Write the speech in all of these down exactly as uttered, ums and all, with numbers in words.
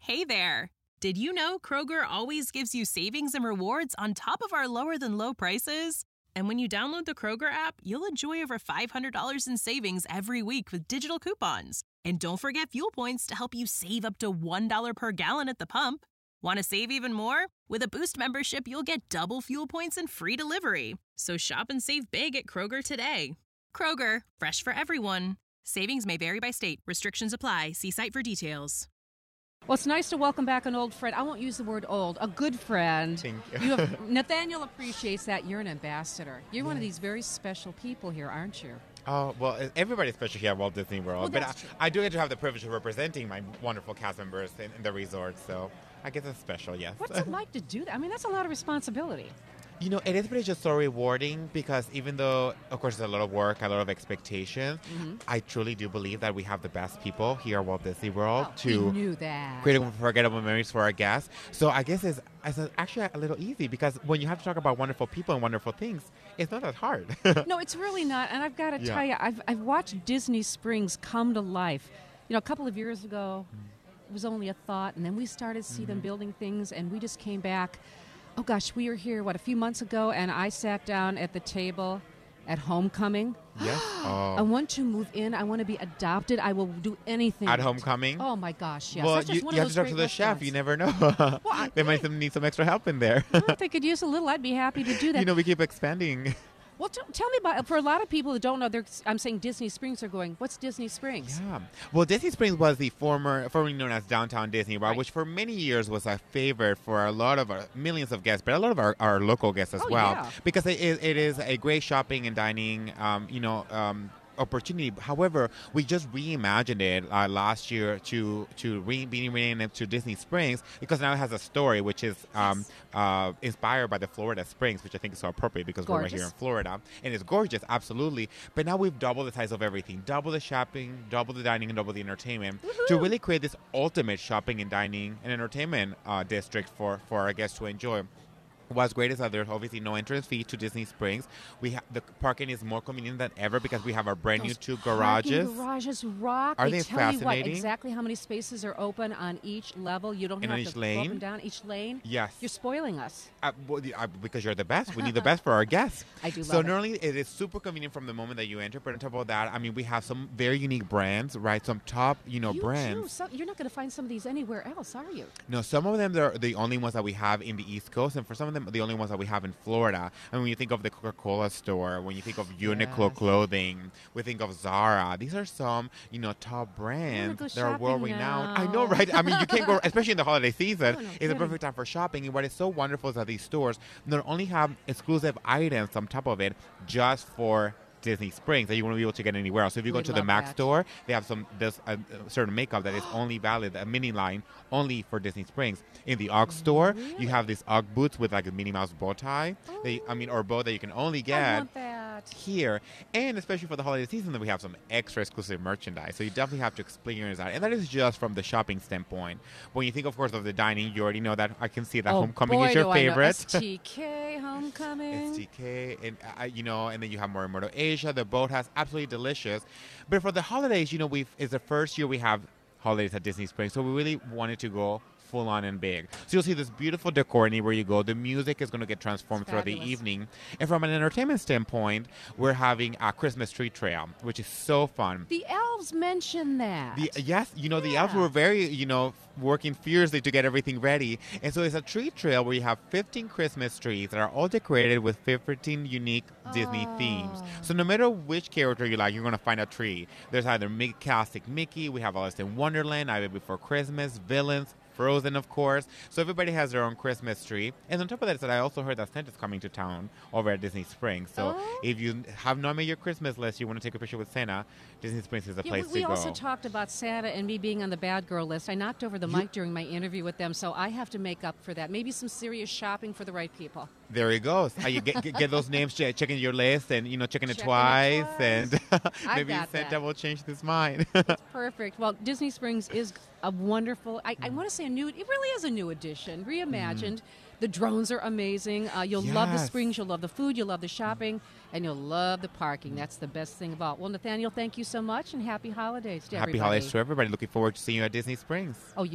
Hey there! Did you know Kroger always gives you savings and rewards on top of our lower-than-low prices? And when you download the Kroger app, you'll enjoy over five hundred dollars in savings every week with digital coupons. And don't forget fuel points to help you save up to one dollar per gallon at the pump. Want to save even more? With a Boost membership, you'll get double fuel points and free delivery. So shop and save big at Kroger today. Kroger, fresh for everyone. Savings may vary by state. Restrictions apply. See site for details. Well, it's nice to welcome back an old friend. I won't use the word old, a good friend. Thank you. you have, Nathaniel appreciates that. You're an ambassador. You're yeah. one of these very special people here, aren't you? Oh, well, everybody's special here at Walt Disney World. Well, but I, I do get to have the privilege of representing my wonderful cast members in, in the resort, so I guess it's special, yes. What's it like to do that? I mean, that's a lot of responsibility. You know, it is really just so rewarding because even though, of course, there's a lot of work, a lot of expectations, mm-hmm. I truly do believe that we have the best people here at Walt Disney World oh, to we knew that. create unforgettable memories for our guests. So I guess it's, it's actually a little easy because when you have to talk about wonderful people and wonderful things, it's not that hard. No, it's really not. And I've got to yeah. tell you, I've, I've watched Disney Springs come to life. You know, a couple of years ago, mm. it was only a thought, and then we started to see mm-hmm. them building things, and we just came back. Oh, gosh, we were here, what, a few months ago, and I sat down at the table at Homecoming. Yes. Oh. I want to move in. I want to be adopted. I will do anything. At Homecoming? Oh, my gosh, yes. Well, That's just you, one you of have to talk to the restaurants. chef. You never know. Well, I, they hey. might need some extra help in there. Well, if they could use a little, I'd be happy to do that. You know, we keep expanding. Well, t- tell me about, for a lot of people who don't know, they're, I'm saying Disney Springs are going, what's Disney Springs? Yeah. Well, Disney Springs was the former, formerly known as Downtown Disney, right, right. which for many years was a favorite for a lot of our, millions of guests, but a lot of our, our local guests as oh, well. Yeah. Because it is, it is a great shopping and dining, um, you know, um, opportunity. However, we just reimagined it uh, last year to to re- be renamed to Disney Springs because now it has a story which is um, yes. uh, inspired by the Florida Springs, which I think is so appropriate because gorgeous. we're right here in Florida, and it's gorgeous, absolutely. But now we've doubled the size of everything, double the shopping, double the dining, and double the entertainment Woo-hoo. to really create this ultimate shopping and dining and entertainment uh, district for for our guests to enjoy. What's great is that there's obviously no entrance fee to Disney Springs. We ha- the parking is more convenient than ever because we have our brand Those new two garages. Garages rock. Are they, they tell fascinating? you what, exactly how many spaces are open on each level. You don't And have on to each go lane? up and down each lane. Yes. You're spoiling us. Uh, well, the- uh, because you're the best. We need the best for our guests. I do love so it. not only it is super convenient from the moment that you enter, but on top of that, I mean, we have some very unique brands, right? Some top, you know, you brands. Too. So you're not going to find some of these anywhere else, are you? No, some of them they're the only ones that we have in the East Coast, and for some of them, the only ones that we have in Florida. And when you think of the Coca-Cola store, when you think of Uniqlo Yes. clothing, we think of Zara. These are some, you know, top brands go that are shopping world-renowned. I now. know, right? I mean, you can't go, especially in the holiday season. Oh, no it's kidding. a perfect time for shopping. And what is so wonderful is that these stores not only have exclusive items on top of it just for Disney Springs that you won't be able to get anywhere else. So if you We go to the love MAC that. store, they have some this a, a certain makeup that is only valid, a mini line only for Disney Springs. In the UGG store, Really? you have these UGG boots with like a Minnie Mouse bow tie. Oh. They, I mean, or bow that you can only I get want that. here. And especially for the holiday season, that we have some extra exclusive merchandise. So you definitely have to experience that. And that is just from the shopping standpoint. When you think, of course, of the dining, you already know that I can see that oh, Homecoming boy, is your do I know. favorite. S T K Homecoming. S T K, and uh, you know, and then you have Morimoto Asia. The boat has absolutely delicious. But for the holidays, you know, we've it's the first year we have holidays at Disney Springs, so we really wanted to go full on and big. So you'll see this beautiful decor anywhere you go. The music is going to get transformed It's throughout the fabulous. evening. And from an entertainment standpoint, we're having a Christmas tree trail, which is so fun. The elves mentioned that. The, yes, you know, the elves Yeah. were very, you know, working fiercely to get everything ready. And so it's a tree trail where you have fifteen Christmas trees that are all decorated with fifteen unique Disney themes. Oh. So no matter which character you like, you're going to find a tree. There's either Mickey, Classic Mickey, we have Alice in Wonderland, I Live Before Christmas, Villains, Frozen, of course. So everybody has their own Christmas tree. And on top of that, I also heard that Santa's coming to town over at Disney Springs. So Oh. if you have not made your Christmas list, you want to take a picture with Santa, Disney Springs is the Yeah, place we, we to also go. talked about Santa and me being on the bad girl list. I knocked over the You- mic during my interview with them, so I have to make up for that. Maybe some serious shopping for the right people. There he goes. Uh, you get, get, get those names, che- checking your list, and you know, checking it Checking it twice, twice. and I maybe got Santa that. will change his mind. It's perfect. Well, Disney Springs is a wonderful, I, I want to say a new, it really is a new edition, reimagined. The drones are amazing. Uh, you'll love the Yes. springs, you'll love the food, you'll love the shopping, and you'll love the parking. That's the best thing about. Well, Nathaniel, thank you so much, and happy holidays to Happy everybody. holidays to everybody. Looking forward to seeing you at Disney Springs. Oh, you will. Thank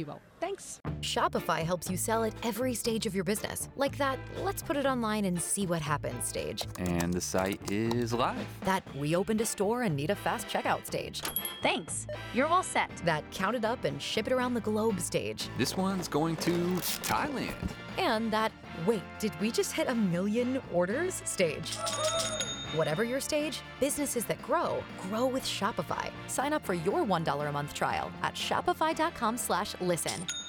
Thanks. Shopify helps you sell at every stage of your business. Like that, let's put it online and see what happens stage. And the site is live. That we opened a store and need a fast checkout stage. Thanks. You're all set. That count it up and ship it around the globe stage. This one's going to Thailand. And that, wait, did we just hit a million orders stage? Whatever your stage, businesses that grow, grow with Shopify. Sign up for your one dollar a month trial at shopify.com slash listen.